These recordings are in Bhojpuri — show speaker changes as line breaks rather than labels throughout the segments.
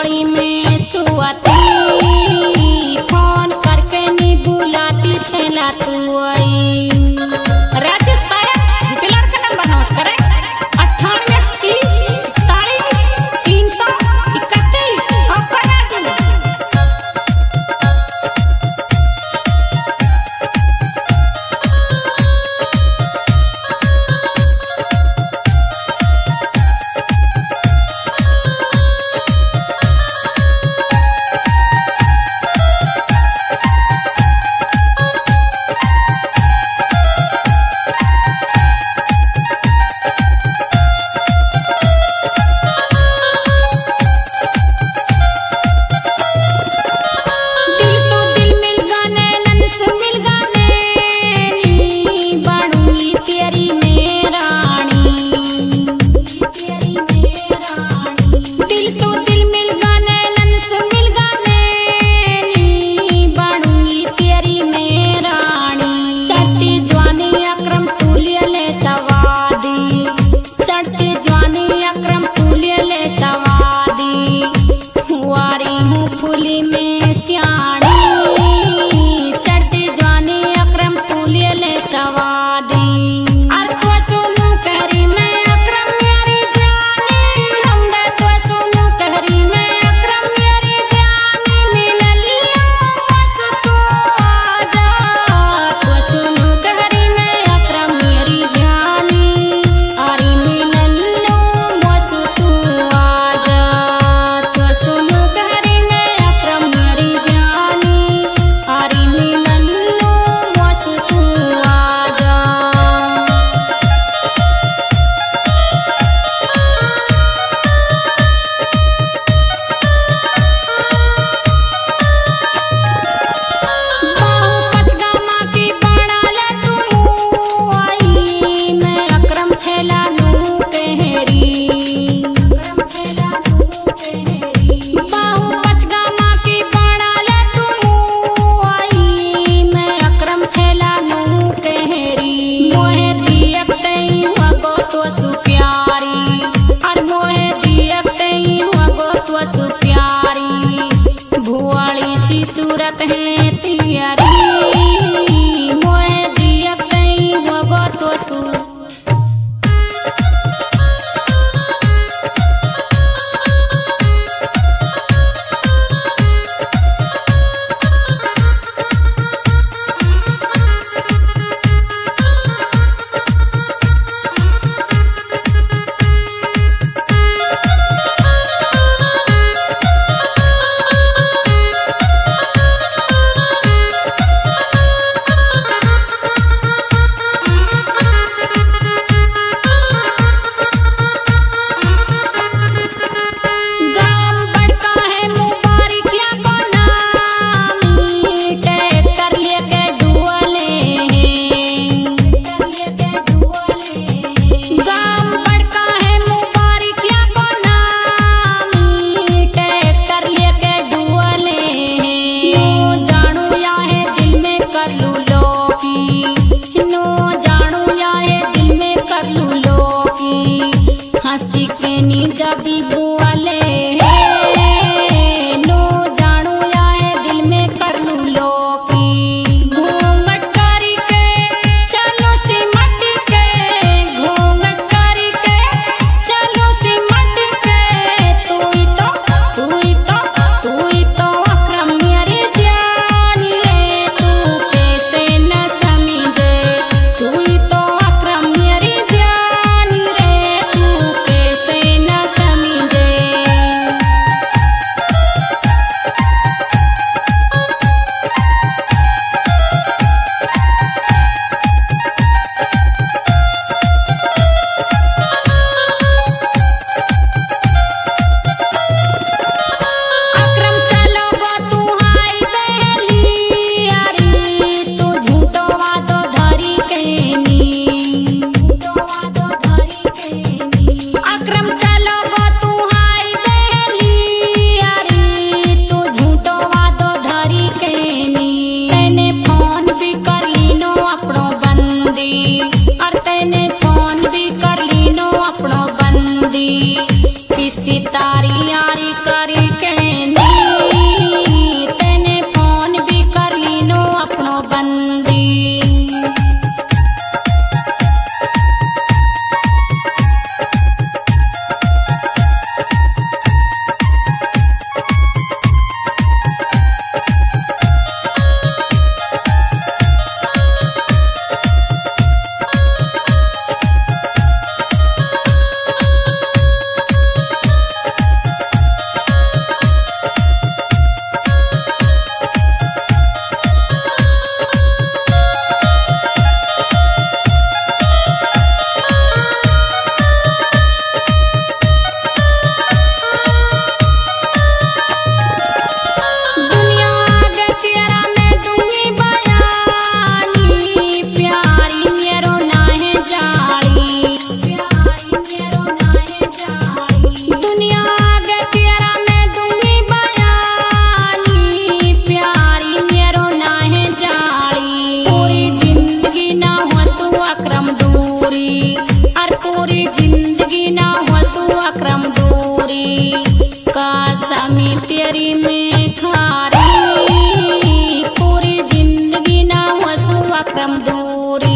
भुआड़ी में सुअती फोन करके नी बुलाती छेला तू आई राजेश साया डिटेलर का नंबर नोट करें 9830 और करा दूं। फूली में सियाणी चढ़ती जवानी अक्रम फूलिए ले सवादी और तो सुनू कहरी में अक्रम मेरी जानी हमने तो सुनू कहरी में अक्रम मेरी जानी मिल लिया बस तू आजा तो सुनू कहरी में अक्रम मेरी जानी अरे मिल लो बस तू आजा तो सुनू कहरी में अक्रम मेरी जानी अरे मिलन लो बस तू आजा। बाहु पचगा माँ की बना ले तू आई मैं अक्रम छेला नू कहरी बाहु पचगा माँ की बना ले तू आई मैं अक्रम छेला नू कहरी मोहे दियक तई वगो तो सुप्यारी और मोहे दियक तई वगो तो सुप्यारी भुआड़ी सी सूरत है तियारी मोहे दियक तई वगो तो सु तेरी में खारी पूरी जिंदगी ना वसु अक्रम दूरी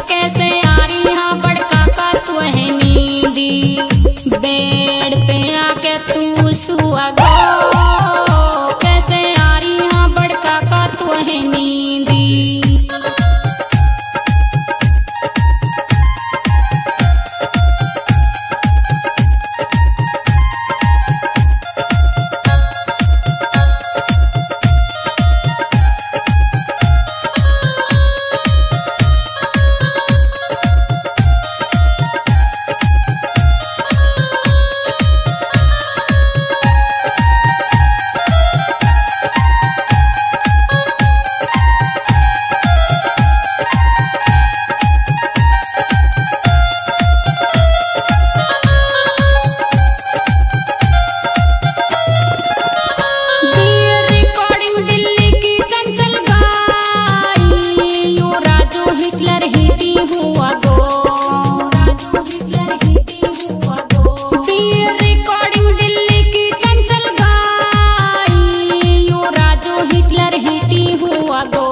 कैसे आ रही हाँ बड़का का तू है नींदी बेड पे आके तू सुआ गो कैसे आ रही हाँ बड़का का तू है नींदी हिटलर हिटी हुआ गो रिकॉर्डिंग दिल्ली की चंचल गाई यू राजू हिटलर हिटी हुआ गो